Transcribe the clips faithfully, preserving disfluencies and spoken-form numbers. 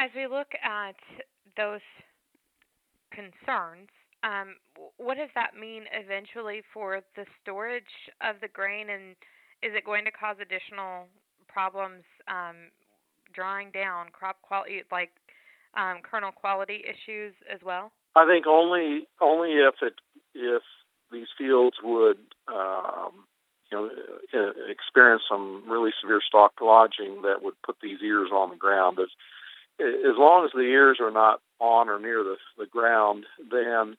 as we look at those concerns, um, w- what does that mean eventually for the storage of the grain, and is it going to cause additional problems um, drawing down crop quality, like um, kernel quality issues as well? I think only only if it if these fields would um, you know uh, experience some really severe stalk lodging that would put these ears on the ground. As as long as the ears are not on or near the the ground, then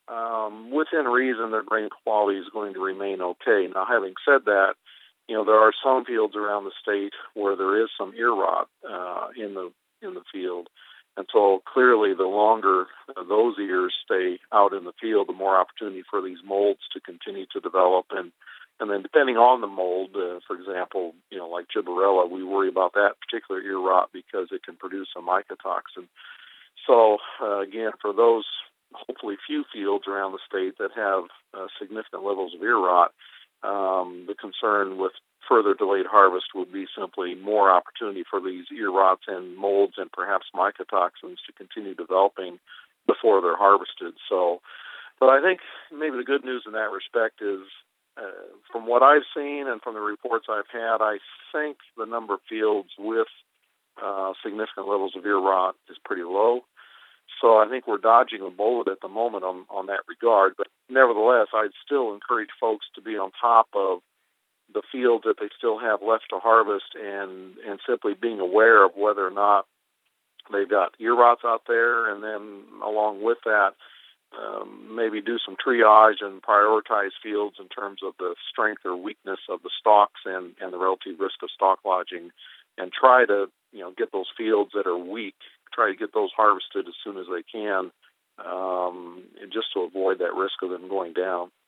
um, within reason, their grain quality is going to remain okay. Now, having said that, you know there are some fields around the state where there is some ear rot uh, in the in the field, and so clearly, the longer uh, those ears stay out in the field, the more opportunity for these molds to continue to develop. And and then depending on the mold, uh, for example, you know, like Gibberella, we worry about that particular ear rot because it can produce a mycotoxin. So uh, again, for those hopefully few fields around the state that have uh, significant levels of ear rot, um, the concern with further delayed harvest would be simply more opportunity for these ear rots and molds and perhaps mycotoxins to continue developing before they're harvested. So, but I think maybe the good news in that respect is, uh, from what I've seen and from the reports I've had, I think the number of fields with uh, significant levels of ear rot is pretty low. So I think we're dodging a bullet at the moment on, on that regard. But nevertheless, I'd still encourage folks to be on top of the fields that they still have left to harvest, and, and simply being aware of whether or not they've got ear rots out there, and then along with that, um, maybe do some triage and prioritize fields in terms of the strength or weakness of the stalks and, and the relative risk of stalk lodging, and try to you know get those fields that are weak, try to get those harvested as soon as they can, um, just to avoid that risk of them going down.